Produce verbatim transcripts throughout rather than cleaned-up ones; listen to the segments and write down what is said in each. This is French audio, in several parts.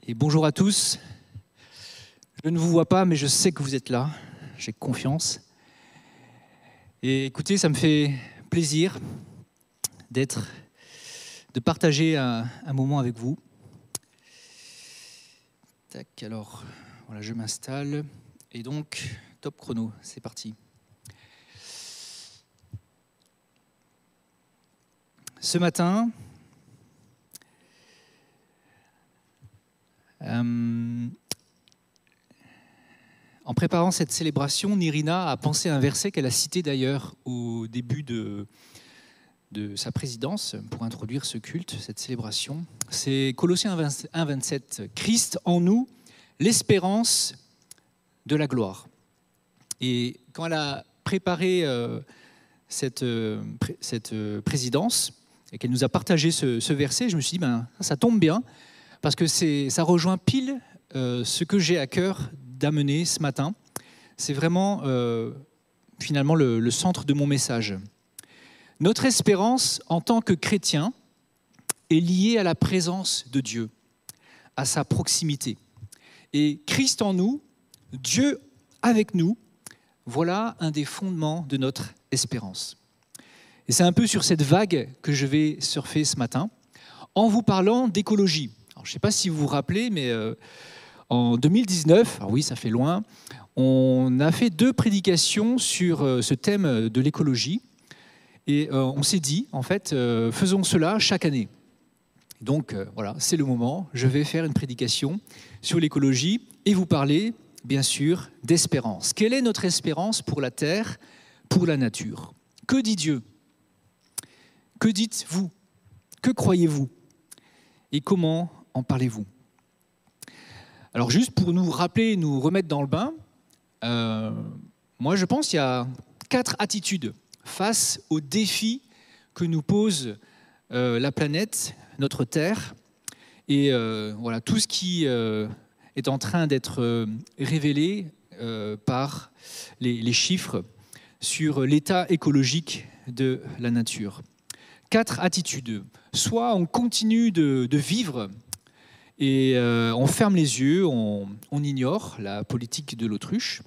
Et bonjour à tous. Je ne vous vois pas, mais je sais que vous êtes là. J'ai confiance. Et écoutez, ça me fait plaisir d'être, de partager un, un moment avec vous. Tac, alors, voilà, je m'installe. Et donc, top chrono, c'est parti. Ce matin, euh, en préparant cette célébration, Nirina a pensé à un verset qu'elle a cité d'ailleurs au début de, de sa présidence pour introduire ce culte, cette célébration. C'est Colossiens un, vingt-sept. Christ en nous, l'espérance de la gloire. Et quand elle a préparé euh, cette, euh, pré, cette euh, présidence et qu'elle nous a partagé ce, ce verset, je me suis dit, ben, ça, ça tombe bien, parce que c'est, ça rejoint pile euh, ce que j'ai à cœur d'amener ce matin. C'est vraiment euh, finalement le, le centre de mon message. Notre espérance en tant que chrétien est liée à la présence de Dieu, à sa proximité. Et Christ en nous, Dieu avec nous, voilà un des fondements de notre espérance. Et c'est un peu sur cette vague que je vais surfer ce matin, en vous parlant d'écologie. Alors, je ne sais pas si vous vous rappelez, mais euh, en deux mille dix-neuf, alors oui, ça fait loin, on a fait deux prédications sur euh, ce thème de l'écologie. Et euh, on s'est dit, en fait, euh, faisons cela chaque année. Donc euh, voilà, c'est le moment. Je vais faire une prédication sur l'écologie et vous parler, bien sûr, d'espérance. Quelle est notre espérance pour la terre, pour la nature? Que dit Dieu? Que dites-vous? Que croyez-vous? Et comment en parlez-vous? Alors juste pour nous rappeler, nous remettre dans le bain, euh, moi je pense qu'il y a quatre attitudes face aux défis que nous pose euh, la planète, notre Terre, et euh, voilà, tout ce qui euh, est en train d'être euh, révélé euh, par les, les chiffres sur l'état écologique de la nature. Quatre attitudes. Soit on continue de, de vivre et euh, on ferme les yeux, on, on ignore la politique de l'autruche.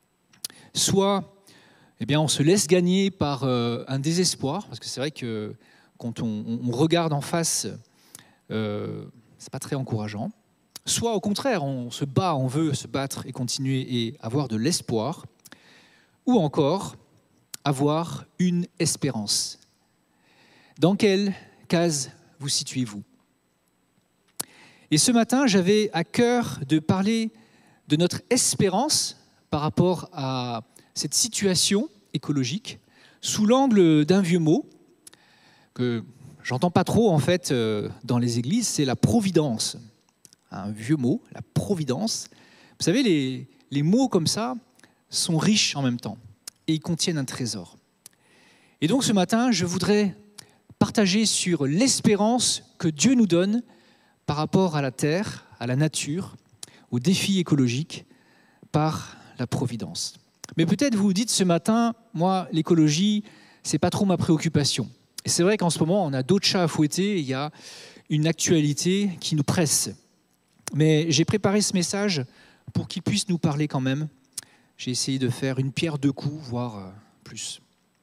Soit eh bien, on se laisse gagner par euh, un désespoir, parce que c'est vrai que quand on, on regarde en face, euh, c'est pas très encourageant. Soit au contraire, on se bat, on veut se battre et continuer et avoir de l'espoir. Ou encore, avoir une espérance. Dans quelle case vous situez-vous? Et ce matin, j'avais à cœur de parler de notre espérance par rapport à cette situation écologique sous l'angle d'un vieux mot que j'entends pas trop en fait dans les églises, c'est la providence. Un vieux mot, la providence. Vous savez, les, les mots comme ça sont riches en même temps et ils contiennent un trésor. Et donc ce matin, je voudrais partager sur l'espérance que Dieu nous donne par rapport à la terre, à la nature, aux défis écologiques par la providence. Mais peut-être vous vous dites ce matin, moi, l'écologie, c'est pas trop ma préoccupation. Et c'est vrai qu'en ce moment, on a d'autres chats à fouetter, et il y a une actualité qui nous presse. Mais j'ai préparé ce message pour qu'il puisse nous parler quand même. J'ai essayé de faire une pierre deux coups, voire plus.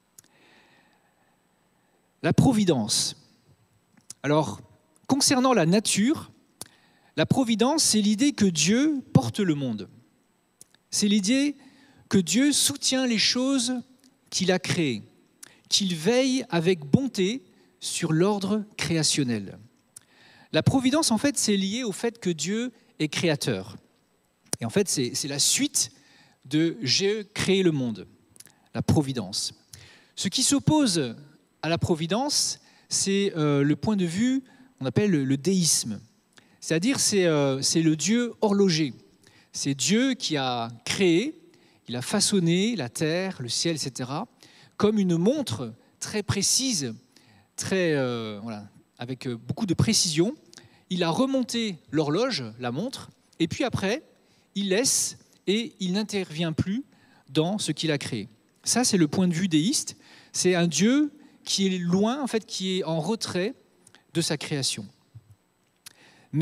La providence. Alors, concernant la nature, la providence, c'est l'idée que Dieu porte le monde. C'est l'idée que Dieu soutient les choses qu'il a créées, qu'il veille avec bonté sur l'ordre créationnel. La providence, en fait, c'est lié au fait que Dieu est créateur. Et en fait, c'est, c'est la suite de « j'ai créé le monde », la providence. Ce qui s'oppose à la providence, c'est euh, le point de vue qu'on appelle le, le déisme. C'est-à-dire, c'est, euh, c'est le Dieu horloger. C'est Dieu qui a créé, il a façonné la terre, le ciel, et cetera, comme une montre très précise, très, euh, voilà, avec beaucoup de précision. Il a remonté l'horloge, la montre, et puis après, il laisse et il n'intervient plus dans ce qu'il a créé. Ça, c'est le point de vue déiste. C'est un Dieu qui est loin, en fait, qui est en retrait de sa création. Mais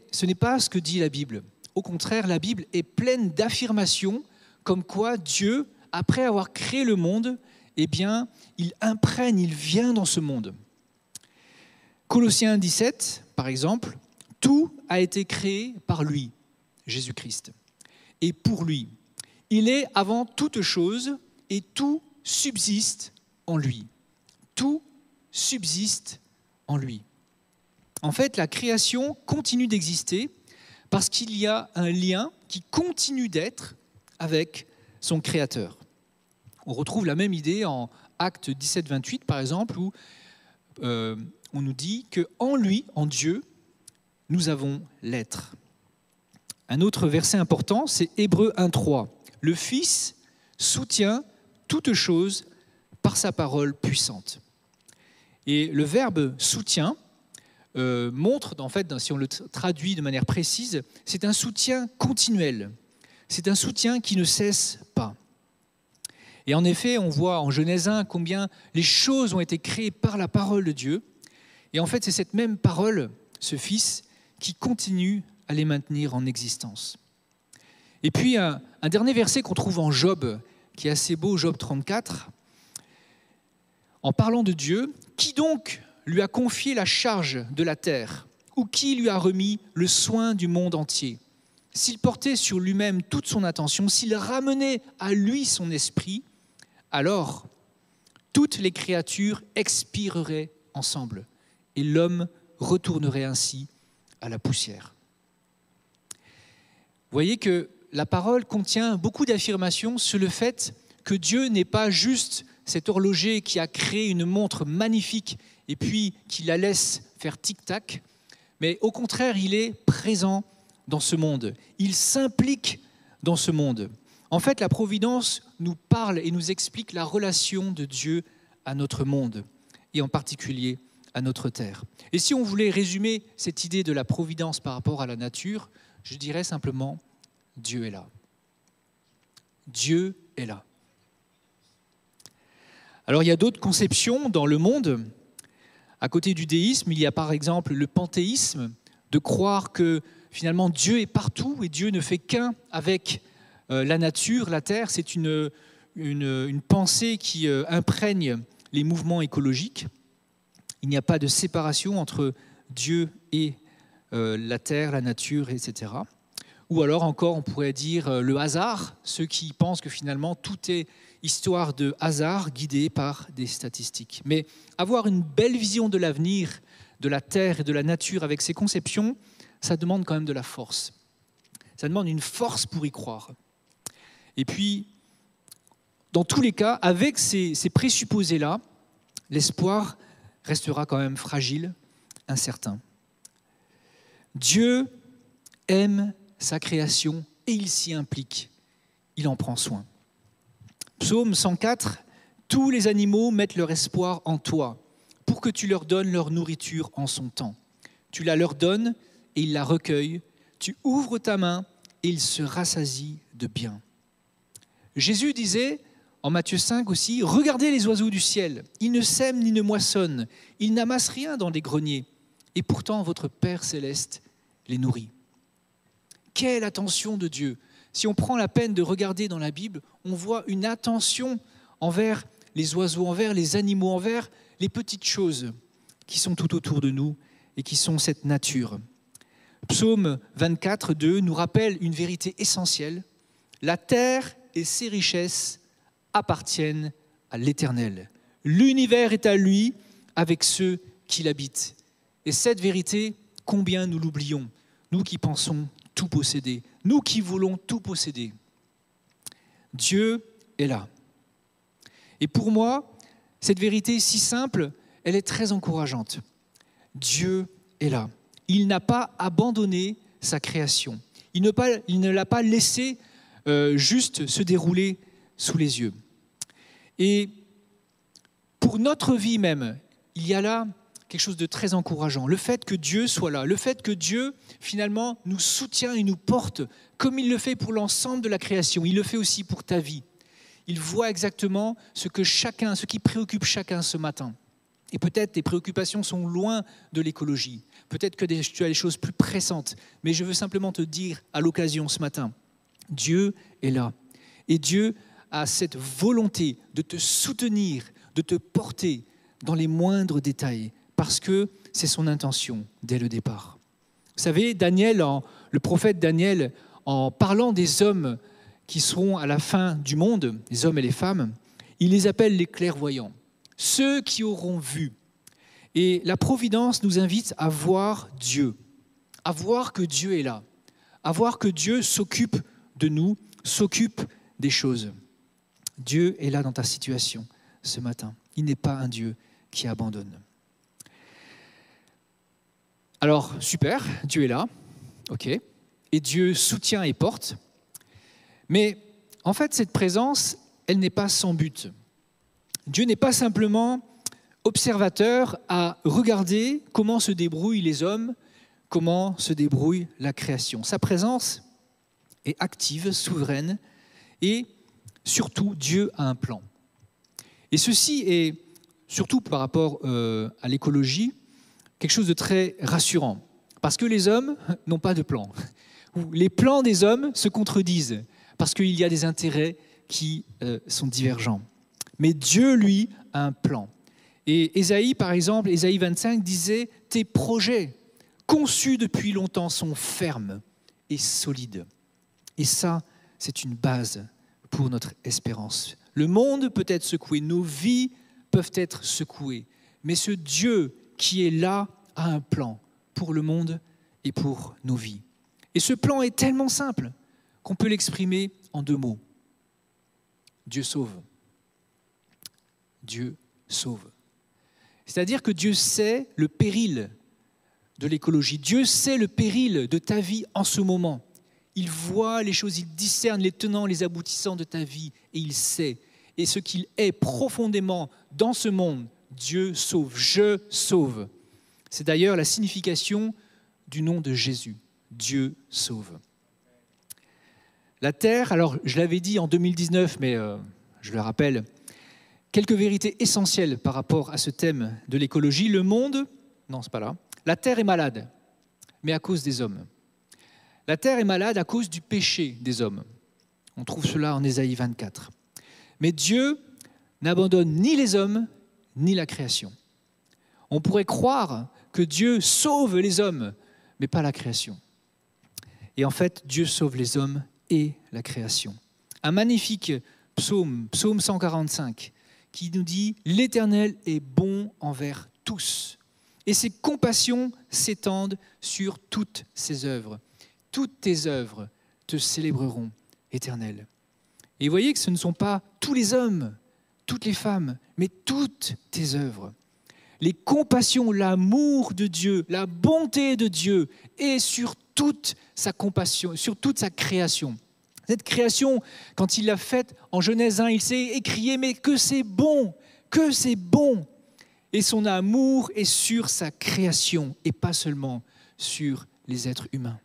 ce n'est pas ce que dit la Bible. Au contraire, la Bible est pleine d'affirmations comme quoi Dieu, après avoir créé le monde, eh bien, il imprègne, il vient dans ce monde. Colossiens un, dix-sept, par exemple, tout a été créé par lui, Jésus-Christ, et pour lui. Il est avant toute chose et tout subsiste en lui. Tout subsiste en lui. En fait, la création continue d'exister parce qu'il y a un lien qui continue d'être avec son Créateur. On retrouve la même idée en Actes dix-sept, vingt-huit, par exemple, où euh, on nous dit qu'en lui, en Dieu, nous avons l'être. Un autre verset important, c'est Hébreux un, trois. Le Fils soutient toute chose par sa parole puissante. Et le verbe soutien euh, montre, en fait, si on le traduit de manière précise, c'est un soutien continuel. C'est un soutien qui ne cesse pas. Et en effet, on voit en Genèse un combien les choses ont été créées par la parole de Dieu. Et en fait, c'est cette même parole, ce Fils, qui continue à les maintenir en existence. Et puis, un, un dernier verset qu'on trouve en Job, qui est assez beau, Job trente-quatre. En parlant de Dieu, qui donc lui a confié la charge de la terre, ou qui lui a remis le soin du monde entier? S'il portait sur lui-même toute son attention, s'il ramenait à lui son esprit, alors toutes les créatures expireraient ensemble et l'homme retournerait ainsi à la poussière. Vous voyez que la parole contient beaucoup d'affirmations sur le fait que Dieu n'est pas juste cet horloger qui a créé une montre magnifique et puis qui la laisse faire tic-tac, mais au contraire, il est présent dans ce monde. Il s'implique dans ce monde. En fait, la providence nous parle et nous explique la relation de Dieu à notre monde, et en particulier à notre terre. Et si on voulait résumer cette idée de la providence par rapport à la nature, je dirais simplement, Dieu est là. Dieu est là. Alors, il y a d'autres conceptions dans le monde. À côté du déisme, il y a par exemple le panthéisme, de croire que finalement Dieu est partout et Dieu ne fait qu'un avec euh, la nature, la terre. C'est une, une, une pensée qui euh, imprègne les mouvements écologiques. Il n'y a pas de séparation entre Dieu et euh, la terre, la nature, et cetera. Ou alors encore, on pourrait dire euh, le hasard, ceux qui pensent que finalement tout est histoire de hasard guidé par des statistiques. Mais avoir une belle vision de l'avenir, de la terre et de la nature avec ces conceptions, ça demande quand même de la force. Ça demande une force pour y croire. Et puis, dans tous les cas, avec ces, ces présupposés-là, l'espoir restera quand même fragile, incertain. Dieu aime sa création et il s'y implique. Il en prend soin. Psaume cent quatre, « Tous les animaux mettent leur espoir en toi, pour que tu leur donnes leur nourriture en son temps. Tu la leur donnes et ils la recueillent. Tu ouvres ta main et ils se rassasient de bien. » Jésus disait, en Matthieu cinq aussi, « Regardez les oiseaux du ciel, ils ne sèment ni ne moissonnent, ils n'amassent rien dans les greniers, et pourtant votre Père céleste les nourrit. » Quelle attention de Dieu! Si on prend la peine de regarder dans la Bible, on voit une attention envers les oiseaux, envers les animaux, envers les petites choses qui sont tout autour de nous et qui sont cette nature. Psaume vingt-quatre, deux nous rappelle une vérité essentielle. La terre et ses richesses appartiennent à l'Éternel. L'univers est à lui avec ceux qui l'habitent. Et cette vérité, combien nous l'oublions, nous qui pensons tout posséder, nous qui voulons tout posséder. Dieu est là. Et pour moi, cette vérité si simple, elle est très encourageante. Dieu est là. Il n'a pas abandonné sa création. Il ne, pas, il ne l'a pas laissé euh, juste se dérouler sous les yeux. Et pour notre vie même, il y a là quelque chose de très encourageant. Le fait que Dieu soit là, le fait que Dieu, finalement, nous soutient et nous porte, comme il le fait pour l'ensemble de la création, il le fait aussi pour ta vie. Il voit exactement ce que chacun, ce qui préoccupe chacun ce matin. Et peut-être tes préoccupations sont loin de l'écologie. Peut-être que des- tu as des choses plus pressantes. Mais je veux simplement te dire à l'occasion ce matin, Dieu est là. Et Dieu a cette volonté de te soutenir, de te porter dans les moindres détails, parce que c'est son intention dès le départ. Vous savez, Daniel, en- le prophète Daniel, en parlant des hommes qui seront à la fin du monde, les hommes et les femmes, il les appelle les clairvoyants, ceux qui auront vu. Et la providence nous invite à voir Dieu, à voir que Dieu est là, à voir que Dieu s'occupe de nous, s'occupe des choses. Dieu est là dans ta situation ce matin. Il n'est pas un Dieu qui abandonne. Alors, super, Dieu est là, ok, et Dieu soutient et porte, mais en fait, cette présence, elle n'est pas sans but. Dieu n'est pas simplement observateur à regarder comment se débrouillent les hommes, comment se débrouille la création. Sa présence est active, souveraine, et surtout, Dieu a un plan. Et ceci est, surtout par rapport euh, à l'écologie, quelque chose de très rassurant. Parce que les hommes n'ont pas de plan. Les plans des hommes se contredisent, parce qu'il y a des intérêts qui euh, sont divergents. Mais Dieu, lui, a un plan. Et Ésaïe, par exemple, Ésaïe vingt-cinq disait « Tes projets, conçus depuis longtemps, sont fermes et solides. » Et ça, c'est une base pour notre espérance. Le monde peut être secoué, nos vies peuvent être secouées, mais ce Dieu qui est là a un plan pour le monde et pour nos vies. Et ce plan est tellement simple qu'on peut l'exprimer en deux mots. Dieu sauve. Dieu sauve. C'est-à-dire que Dieu sait le péril de l'écologie. Dieu sait le péril de ta vie en ce moment. Il voit les choses, il discerne les tenants, les aboutissants de ta vie et il sait. Et ce qu'il est profondément dans ce monde, Dieu sauve, je sauve. C'est d'ailleurs la signification du nom de Jésus, Dieu sauve. La terre, alors je l'avais dit en deux mille dix-neuf, mais euh, je le rappelle, quelques vérités essentielles par rapport à ce thème de l'écologie. Le monde, non, c'est pas là. La terre est malade, mais à cause des hommes. La terre est malade à cause du péché des hommes. On trouve cela en Ésaïe vingt-quatre. Mais Dieu n'abandonne ni les hommes, ni la création. On pourrait croire que Dieu sauve les hommes, mais pas la création. Et en fait, Dieu sauve les hommes et la création. Un magnifique psaume, psaume cent quarante-cinq, qui nous dit « L'Éternel est bon envers tous, et ses compassions s'étendent sur toutes ses œuvres. Toutes tes œuvres te célébreront, Éternel. » Et vous voyez que ce ne sont pas tous les hommes, toutes les femmes, mais toutes tes œuvres. Les compassions, l'amour de Dieu, la bonté de Dieu est sur toute sa compassion, sur toute sa création. Cette création, quand il l'a faite en Genèse un, il s'est écrié « Mais que c'est bon, que c'est bon !» Et son amour est sur sa création et pas seulement sur les êtres humains.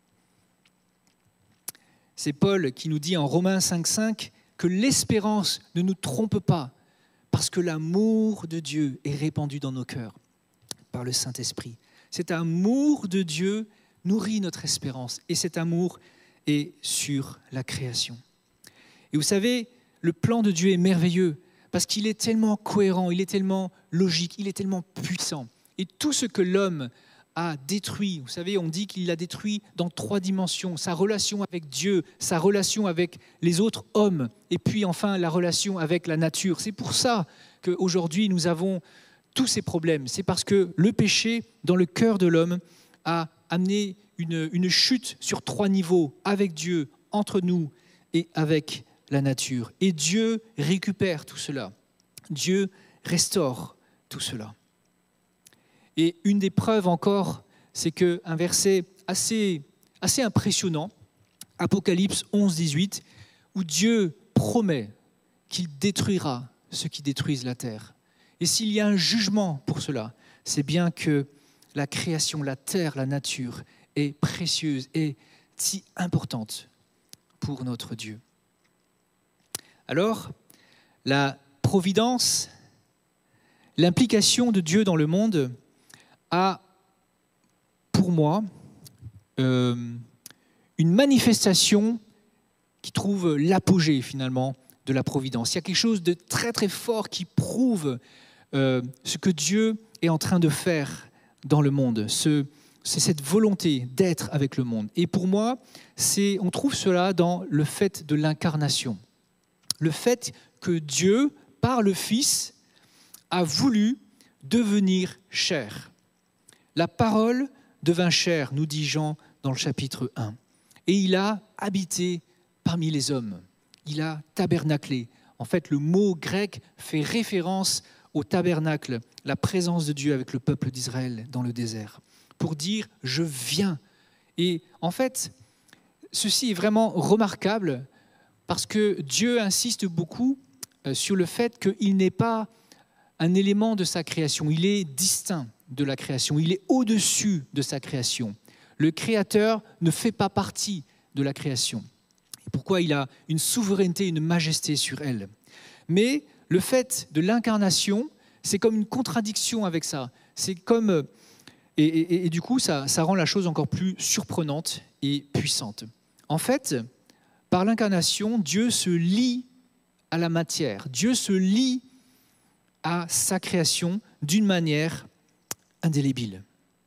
C'est Paul qui nous dit en Romains cinq cinq que l'espérance ne nous trompe pas parce que l'amour de Dieu est répandu dans nos cœurs par le Saint-Esprit. Cet amour de Dieu nourrit notre espérance et cet amour est sur la création. Et vous savez, le plan de Dieu est merveilleux parce qu'il est tellement cohérent, il est tellement logique, il est tellement puissant. Et tout ce que l'homme a détruit, vous savez, on dit qu'il l'a détruit dans trois dimensions, sa relation avec Dieu, sa relation avec les autres hommes, et puis enfin la relation avec la nature. C'est pour ça qu'aujourd'hui nous avons tous ces problèmes. C'est parce que le péché dans le cœur de l'homme a amené une, une chute sur trois niveaux, avec Dieu, entre nous et avec la nature. Et Dieu récupère tout cela. Dieu restaure tout cela. Et une des preuves encore, c'est qu'un verset assez, assez impressionnant, Apocalypse onze, dix-huit, où Dieu promet qu'il détruira ceux qui détruisent la terre. Et s'il y a un jugement pour cela, c'est bien que la création, la terre, la nature est précieuse et si importante pour notre Dieu. Alors, la providence, l'implication de Dieu dans le monde a, pour moi, euh, une manifestation qui trouve l'apogée finalement de la providence. Il y a quelque chose de très très fort qui prouve euh, ce que Dieu est en train de faire dans le monde. Ce, c'est cette volonté d'être avec le monde. Et pour moi, c'est, on trouve cela dans le fait de l'incarnation. Le fait que Dieu, par le Fils, a voulu devenir chair. La parole devint chair, nous dit Jean dans le chapitre un. Et il a habité parmi les hommes. Il a tabernaclé. En fait, le mot grec fait référence au tabernacle, la présence de Dieu avec le peuple d'Israël dans le désert, pour dire « je viens ». Et en fait, ceci est vraiment remarquable parce que Dieu insiste beaucoup sur le fait qu'il n'est pas un élément de sa création, il est distinct de la création, il est au-dessus de sa création. Le Créateur ne fait pas partie de la création. Et pourquoi il a une souveraineté, une majesté sur elle. Mais le fait de l'incarnation, c'est comme une contradiction avec ça. C'est comme, et, et, et du coup, ça, ça rend la chose encore plus surprenante et puissante. En fait, par l'incarnation, Dieu se lie à la matière. Dieu se lie à sa création d'une manière indélébile.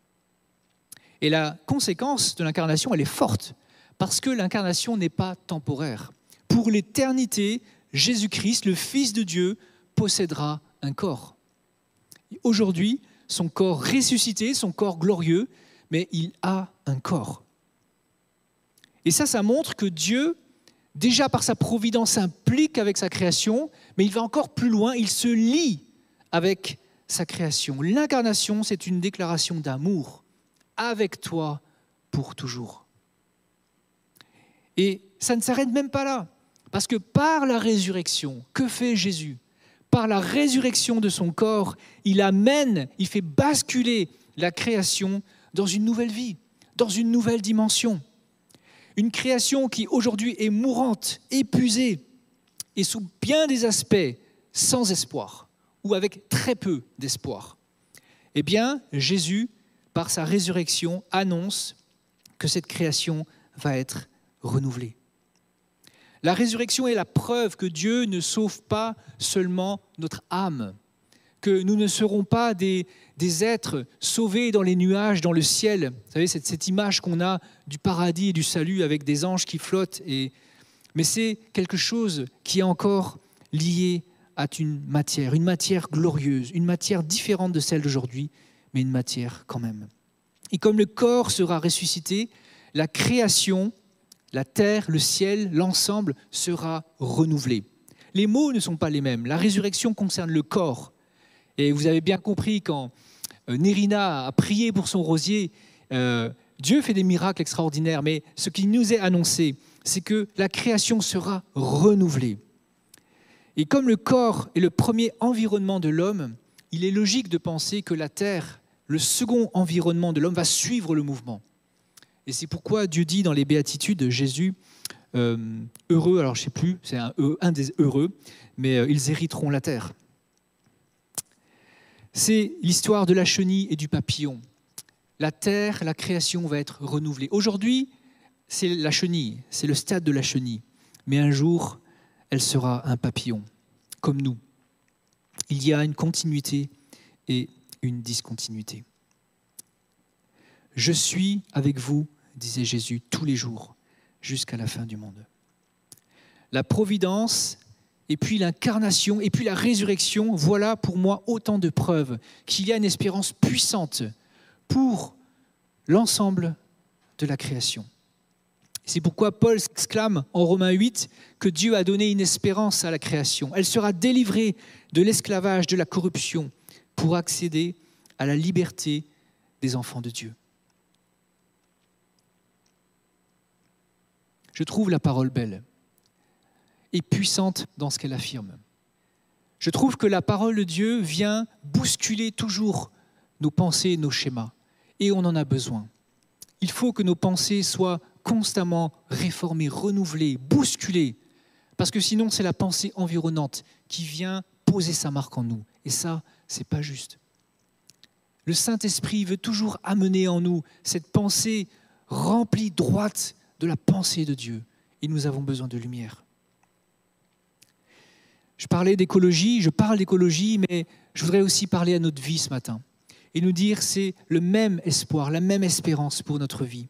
Et la conséquence de l'incarnation, elle est forte, parce que l'incarnation n'est pas temporaire. Pour l'éternité, Jésus-Christ, le Fils de Dieu, possédera un corps. Aujourd'hui, son corps ressuscité, son corps glorieux, mais il a un corps. Et ça, ça montre que Dieu, déjà par sa providence, s'implique avec sa création, mais il va encore plus loin, il se lie avec sa création. L'incarnation, c'est une déclaration d'amour avec toi pour toujours. Et ça ne s'arrête même pas là, parce que par la résurrection, que fait Jésus ? Par la résurrection de son corps, il amène, il fait basculer la création dans une nouvelle vie, dans une nouvelle dimension. Une création qui aujourd'hui est mourante, épuisée, et sous bien des aspects sans espoir, ou avec très peu d'espoir. Eh bien, Jésus, par sa résurrection, annonce que cette création va être renouvelée. La résurrection est la preuve que Dieu ne sauve pas seulement notre âme, que nous ne serons pas des, des êtres sauvés dans les nuages, dans le ciel. Vous savez, cette, cette image qu'on a du paradis et du salut avec des anges qui flottent. Et, mais c'est quelque chose qui est encore lié à une matière, une matière glorieuse, une matière différente de celle d'aujourd'hui, mais une matière quand même. Et comme le corps sera ressuscité, la création, la terre, le ciel, l'ensemble sera renouvelé. Les mots ne sont pas les mêmes. La résurrection concerne le corps. Et vous avez bien compris, quand Nérina a prié pour son rosier, euh, Dieu fait des miracles extraordinaires, mais ce qui nous est annoncé, c'est que la création sera renouvelée. Et comme le corps est le premier environnement de l'homme, il est logique de penser que la terre, le second environnement de l'homme, va suivre le mouvement. Et c'est pourquoi Dieu dit dans les béatitudes, Jésus, euh, heureux, alors je ne sais plus, c'est un, un des heureux, mais euh, ils hériteront la terre. C'est l'histoire de la chenille et du papillon. La terre, la création va être renouvelée. Aujourd'hui, c'est la chenille, c'est le stade de la chenille. Mais un jour, elle sera un papillon, comme nous. Il y a une continuité et une discontinuité. Je suis avec vous, disait Jésus, tous les jours, jusqu'à la fin du monde. La providence, et puis l'incarnation, et puis la résurrection, voilà pour moi autant de preuves qu'il y a une espérance puissante pour l'ensemble de la création. C'est pourquoi Paul s'exclame en Romains huit que Dieu a donné une espérance à la création. Elle sera délivrée de l'esclavage, de la corruption, pour accéder à la liberté des enfants de Dieu. Je trouve la parole belle et puissante dans ce qu'elle affirme. Je trouve que la parole de Dieu vient bousculer toujours nos pensées, nos schémas, et on en a besoin. Il faut que nos pensées soient constamment réformées, renouvelées, bousculées, parce que sinon c'est la pensée environnante qui vient poser sa marque en nous. Et ça, c'est pas juste. Le Saint-Esprit veut toujours amener en nous cette pensée remplie, droite de la pensée de Dieu. Et nous avons besoin de lumière. Je parlais d'écologie, je parle d'écologie, mais je voudrais aussi parler à notre vie ce matin. Et nous dire c'est le même espoir, la même espérance pour notre vie.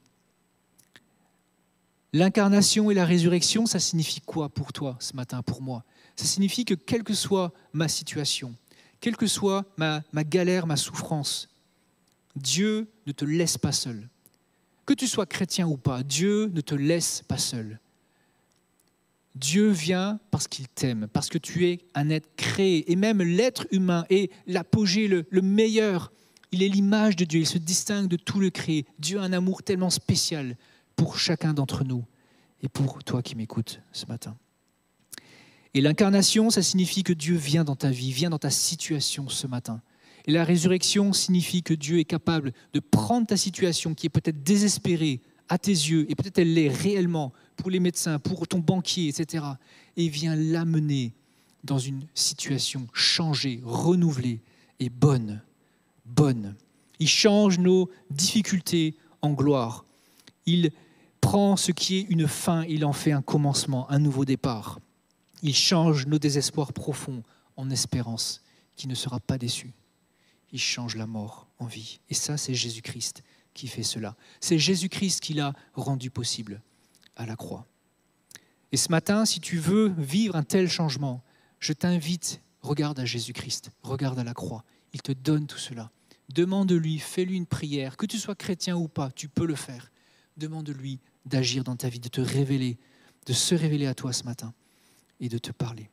L'incarnation et la résurrection, ça signifie quoi pour toi ce matin, pour moi? Ça signifie que quelle que soit ma situation, quelle que soit ma, ma galère, ma souffrance, Dieu ne te laisse pas seul. Que tu sois chrétien ou pas, Dieu ne te laisse pas seul. Dieu vient parce qu'il t'aime, parce que tu es un être créé. Et même l'être humain est l'apogée, le, le meilleur. Il est l'image de Dieu, il se distingue de tout le créé. Dieu a un amour tellement spécial pour chacun d'entre nous et pour toi qui m'écoutes ce matin. Et l'incarnation, ça signifie que Dieu vient dans ta vie, vient dans ta situation ce matin. Et la résurrection signifie que Dieu est capable de prendre ta situation qui est peut-être désespérée à tes yeux, et peut-être elle l'est réellement pour les médecins, pour ton banquier, et cetera, et vient l'amener dans une situation changée, renouvelée et bonne. Bonne. Il change nos difficultés en gloire. Il prend ce qui est une fin, il en fait un commencement, un nouveau départ. Il change nos désespoirs profonds en espérance qui ne sera pas déçu. Il change la mort en vie. Et ça, c'est Jésus-Christ qui fait cela. C'est Jésus-Christ qui l'a rendu possible à la croix. Et ce matin, si tu veux vivre un tel changement, je t'invite, regarde à Jésus-Christ, regarde à la croix. Il te donne tout cela. Demande-lui, fais-lui une prière. Que tu sois chrétien ou pas, tu peux le faire. Demande-lui d'agir dans ta vie, de te révéler, de se révéler à toi ce matin et de te parler.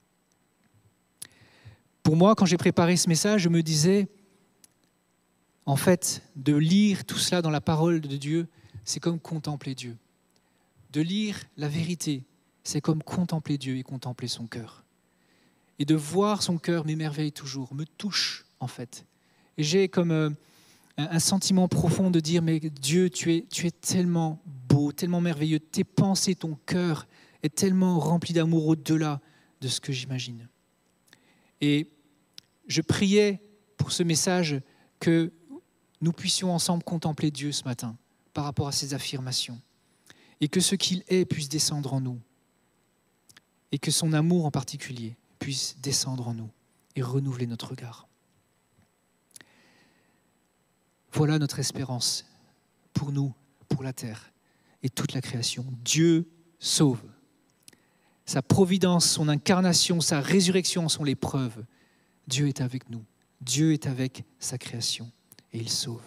Pour moi, quand j'ai préparé ce message, je me disais, en fait, de lire tout cela dans la parole de Dieu, c'est comme contempler Dieu. De lire la vérité, c'est comme contempler Dieu et contempler son cœur. Et de voir son cœur m'émerveille toujours, me touche en fait. Et j'ai comme euh, un sentiment profond de dire, mais Dieu, tu es, tu es tellement beau, tellement merveilleux. Tes pensées, ton cœur est tellement rempli d'amour au-delà de ce que j'imagine. Et je priais pour ce message que nous puissions ensemble contempler Dieu ce matin par rapport à ses affirmations. Et que ce qu'il est puisse descendre en nous. Et que son amour en particulier puisse descendre en nous et renouveler notre regard. Voilà notre espérance pour nous, pour la terre et toute la création. Dieu sauve. Sa providence, son incarnation, sa résurrection sont les preuves. Dieu est avec nous. Dieu est avec sa création et il sauve.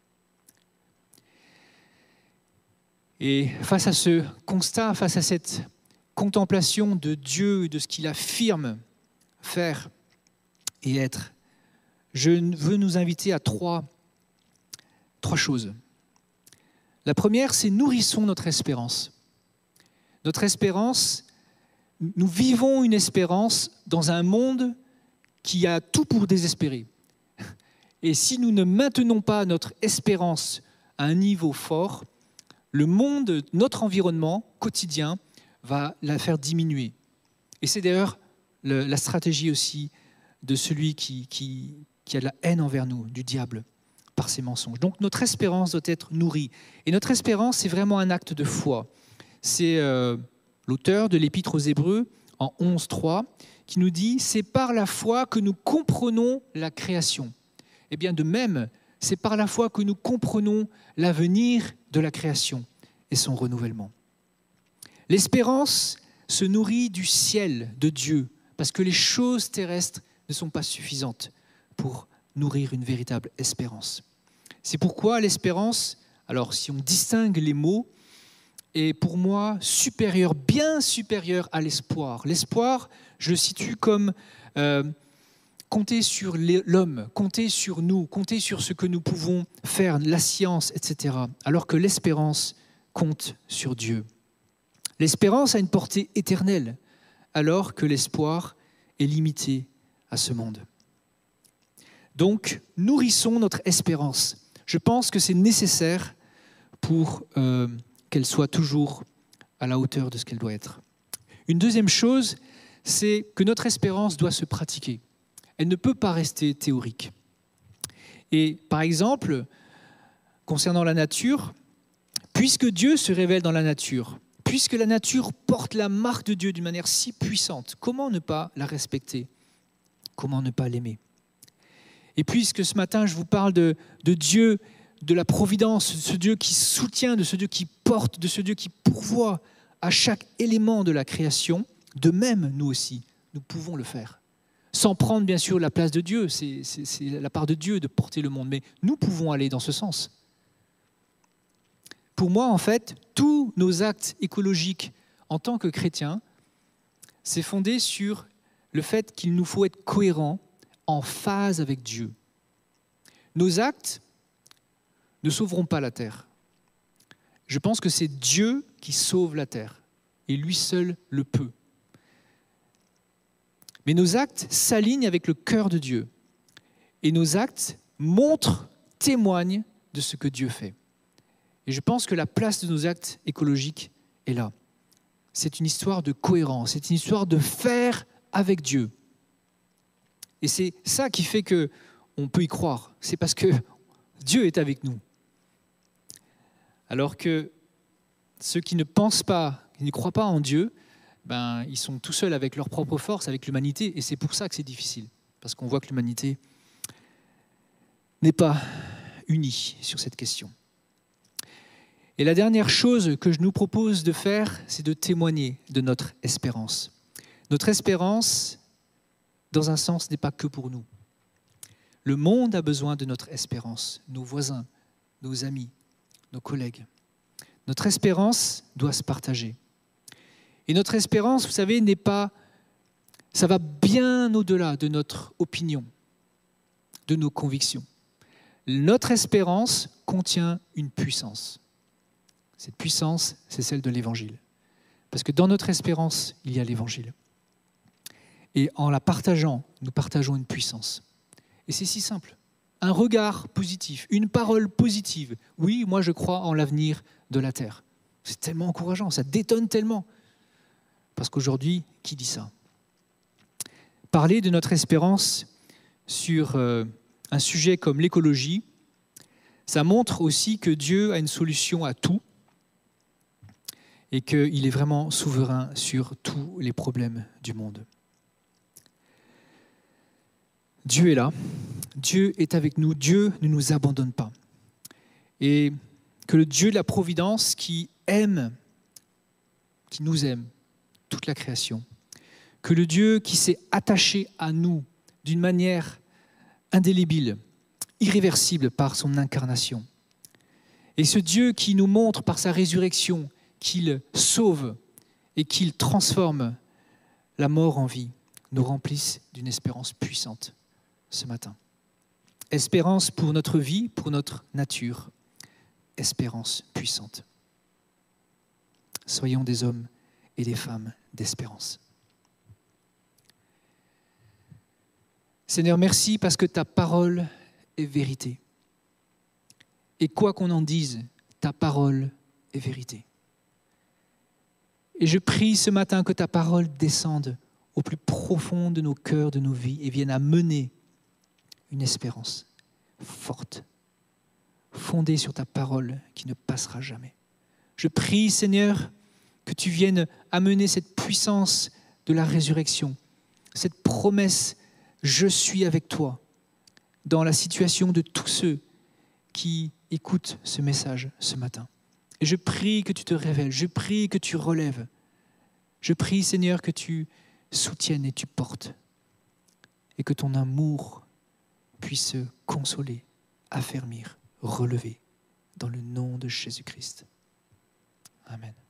Et face à ce constat, face à cette contemplation de Dieu et de ce qu'il affirme faire et être, je veux nous inviter à trois, trois choses. La première, c'est nourrissons notre espérance. Notre espérance, nous vivons une espérance dans un monde qui a tout pour désespérer. Et si nous ne maintenons pas notre espérance à un niveau fort, le monde, notre environnement quotidien va la faire diminuer. Et c'est d'ailleurs le, la stratégie aussi de celui qui, qui, qui a de la haine envers nous, du diable, par ses mensonges. Donc notre espérance doit être nourrie. Et notre espérance, c'est vraiment un acte de foi. C'est euh, l'auteur de l'Épître aux Hébreux, en onze trois, qui nous dit « C'est par la foi que nous comprenons la création ». Eh bien, de même, c'est par la foi que nous comprenons l'avenir de la création et son renouvellement. L'espérance se nourrit du ciel de Dieu, parce que les choses terrestres ne sont pas suffisantes pour nourrir une véritable espérance. C'est pourquoi l'espérance, alors si on distingue les mots, est pour moi supérieure, bien supérieure à l'espoir. L'espoir, je le situe comme euh, compter sur l'homme, compter sur nous, compter sur ce que nous pouvons faire, la science, et cetera. Alors que l'espérance compte sur Dieu. L'espérance a une portée éternelle, alors que l'espoir est limité à ce monde. Donc, nourrissons notre espérance. Je pense que c'est nécessaire pour euh, qu'elle soit toujours à la hauteur de ce qu'elle doit être. Une deuxième chose, c'est que notre espérance doit se pratiquer. elle ne peut pas rester théorique. Et par exemple, concernant la nature, puisque Dieu se révèle dans la nature, puisque la nature porte la marque de Dieu d'une manière si puissante, comment ne pas la respecter? Comment ne pas l'aimer? Et puisque ce matin, je vous parle de, de Dieu, de la providence, de ce Dieu qui soutient, de ce Dieu qui porte, de ce Dieu qui pourvoit à chaque élément de la création, de même, nous aussi, nous pouvons le faire. Sans prendre bien sûr la place de Dieu, c'est, c'est, c'est la part de Dieu de porter le monde, mais nous pouvons aller dans ce sens. Pour moi, en fait, tous nos actes écologiques en tant que chrétiens, c'est fondé sur le fait qu'il nous faut être cohérents, en phase avec Dieu. Nos actes ne sauveront pas la terre. Je pense que c'est Dieu qui sauve la terre, et lui seul le peut. Mais nos actes s'alignent avec le cœur de Dieu. Et nos actes montrent, témoignent de ce que Dieu fait. Et je pense que la place de nos actes écologiques est là. C'est une histoire de cohérence, c'est une histoire de faire avec Dieu. Et c'est ça qui fait qu'on peut y croire. C'est parce que Dieu est avec nous. Alors que ceux qui ne pensent pas, qui ne croient pas en Dieu, ben, ils sont tout seuls avec leur propre force, avec l'humanité, et c'est pour ça que c'est difficile, parce qu'on voit que l'humanité n'est pas unie sur cette question. Et la dernière chose que je nous propose de faire, c'est de témoigner de notre espérance. Notre espérance, dans un sens, n'est pas que pour nous. Le monde a besoin de notre espérance, nos voisins, nos amis, nos collègues. Notre espérance doit se partager. Et notre espérance, vous savez, n'est pas, ça va bien au-delà de notre opinion, de nos convictions. Notre espérance contient une puissance. Cette puissance, c'est celle de l'Évangile. Parce que dans notre espérance, il y a l'Évangile. Et en la partageant, nous partageons une puissance. Et c'est si simple. Un regard positif, une parole positive. Oui, moi je crois en l'avenir de la terre. C'est tellement encourageant, ça détonne tellement. Parce qu'aujourd'hui, qui dit ça? Parler de notre espérance sur euh, un sujet comme l'écologie, ça montre aussi que Dieu a une solution à tout et qu'il est vraiment souverain sur tous les problèmes du monde. Dieu est là, Dieu est avec nous, Dieu ne nous abandonne pas. Et que le Dieu de la providence qui aime, qui nous aime, toute la création, que le Dieu qui s'est attaché à nous d'une manière indélébile, irréversible par son incarnation, et ce Dieu qui nous montre par sa résurrection qu'il sauve et qu'il transforme la mort en vie, nous remplisse d'une espérance puissante ce matin. Espérance pour notre vie, pour notre nature, espérance puissante. Soyons des hommes et des femmes d'espérance. Seigneur, merci parce que ta parole est vérité. Et quoi qu'on en dise, ta parole est vérité. Et je prie ce matin que ta parole descende au plus profond de nos cœurs, de nos vies, et vienne à mener une espérance forte, fondée sur ta parole qui ne passera jamais. Je prie, Seigneur, que tu viennes amener cette puissance de la résurrection, cette promesse « je suis avec toi » dans la situation de tous ceux qui écoutent ce message ce matin. Et je prie que tu te révèles, je prie que tu relèves, je prie, Seigneur, que tu soutiennes et tu portes, et que ton amour puisse consoler, affermir, relever, dans le nom de Jésus-Christ. Amen.